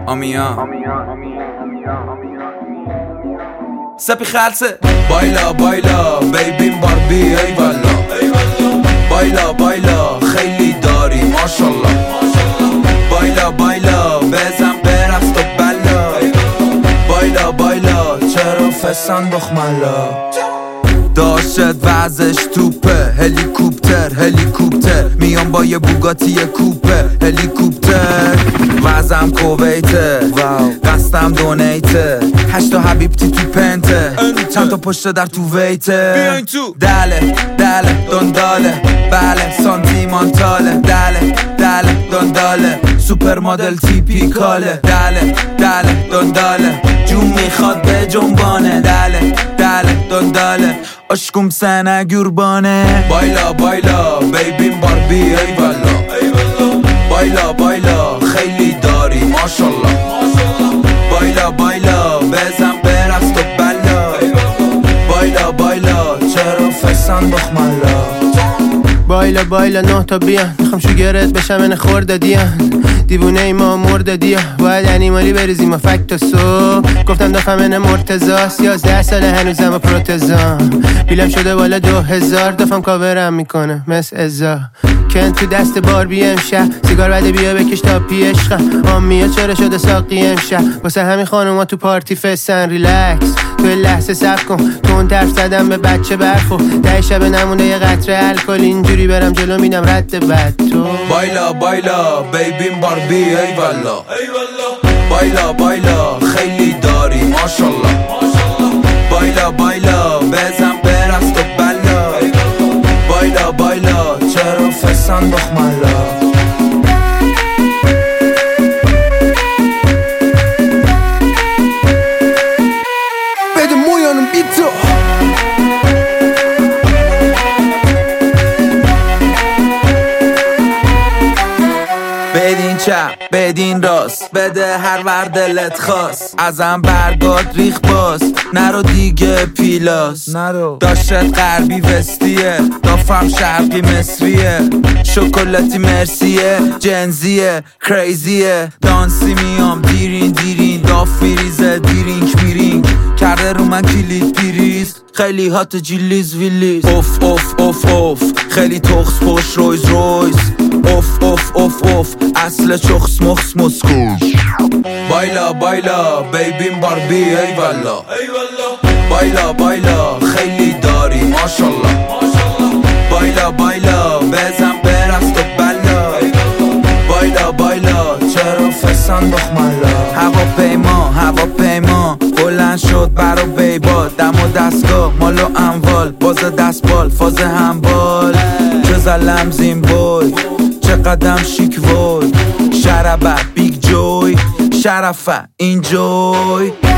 آمیا سپی خلصه بایلا بایلا بیبیم باربی ای والا بایلا بایلا خیلی داری ماشالله بایلا بایلا بزن برقص تو بلا بایلا بایلا چرا فسان بخملا داشت وزش توپه هلیکوپتر میام با یه بوگاتی کوپه هلیکوپتر وزم کویته قصدم دونیته 8 حبیبتی تو پنته چند تا پشت در تو ویته دله دنداله بله سانتیمانتاله دله دنداله سوپر مدل تیپیکاله دله دنداله جون میخواد به جنبانه دله دنداله عشقم سنه گربانه بایلا بایلا بیبیم باربی ای والا بایلا بایلا خیلی داری ماشالله بایلا بایلا بزن برقص تو بلا بایلا بایلا چرا فسان بخملا بایلا بایلا 9 تا بیان میخوام شوگرت بشم من خورده دیان دیوونه ای ما مرده دیا باید انیمالی بریزیم و فکت و سو گفتم دفعه من مرتزاست 11 ساله هنوزم و پروتزام بیلم شده بالا 2000 دفعم کاورم میکنه مثل ازا کن تو دست باربی امشب سیگار بده بیا بکش تا پی عشقم آمیا چرا شده ساقی امشب واسه همین خانوما تو پارتی فستن ریلکس تو لحظه صبر کن تو اون طرف زدم به بچه برخو 10 شب نمونه یه قطره الکل اینجوری برم جلو میدم رد بد تو بایلا بایلا بیبیم باربی ای والا بایلا بایلا خیلی داری ماشالله بایلا بایلا بزن برقص تو بلا بایلا بایلا چرا فسان بخملا بده مویانم بی تو بدین چپ بدین راست بده هر ور دلت خواست ازم برگاد ریخ باز نرو دیگه پیلاس داشت غربی وستیه دافم شرقی مصریه شکلاتی مرسیه جنزیه کریزیه دانسی میام دیرین داف میریزه دیرینگ کرده رو من کلید پیریز خیلی هات جیلیز ویلیز اوف خیلی تخص پشت رویز اوف اصل چخص مخص مسکوش بایلا بایلا بیبیم باربی ای والا بایلا بایلا خیلی داری ماشالله بایلا بایلا بزن برقص تو بلا بایلا بایلا چرا فسان بخملا هواپیما بلند شد برا بیبال دم و دستگاه مال و اموال باز دستبال فاز همبال چه زلم زیمبول چه قدم شیک وی شربه بیگ جوی شرفه اینجوی